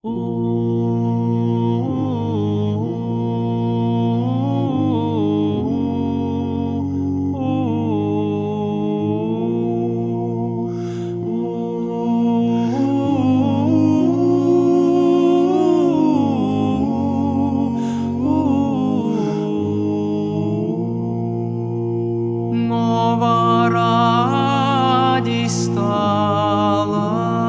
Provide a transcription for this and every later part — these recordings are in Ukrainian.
Нова радість стала,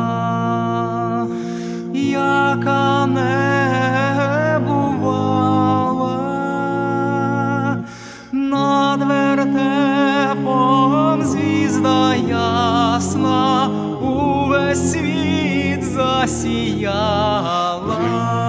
яка не бувала, над вертепом звізда ясна увесь світ засіяла.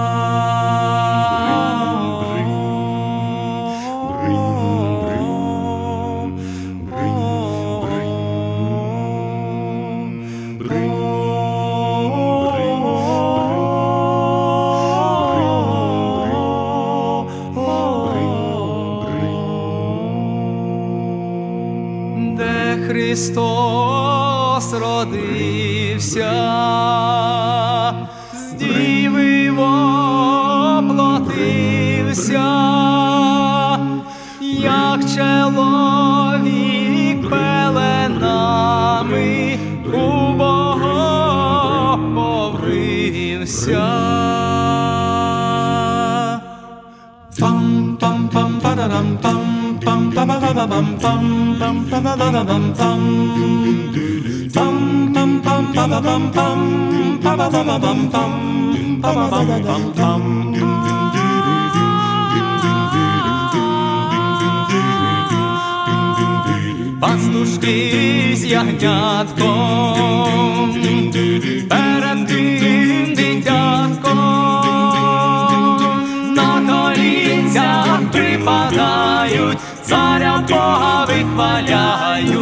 Де Христос родився, з діви воплотився, як чоловік пеленами у Бога повився. Пам-пам-пам-парам-пам. Пастушки з ягнятком перед тим дитятком на колінцях припадають, царя Бога вихваляють.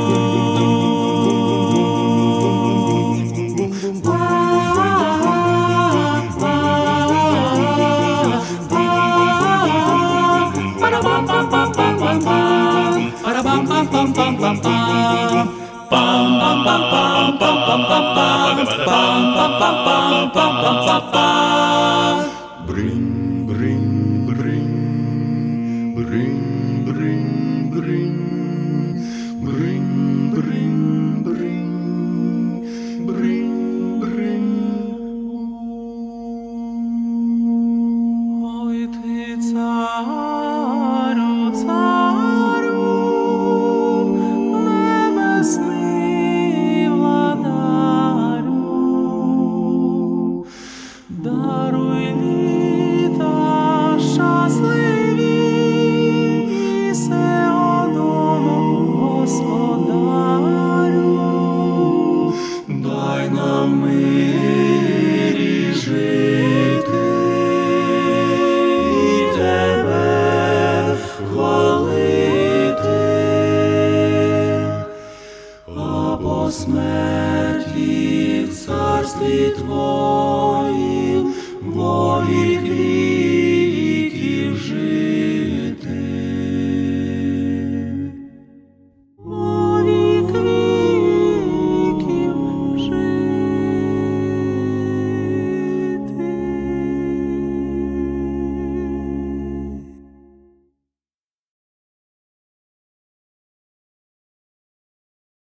Bring, bring, bring, bring, bring, bring, bring, bring, bring, bring, bring. Ой ти, царю, царю, небесний владарю, даруй літа щасливі і сего дому, Господарю. Дай нам мирі жити і тебе хвалити, а по смерті в царстві Твоїм во віки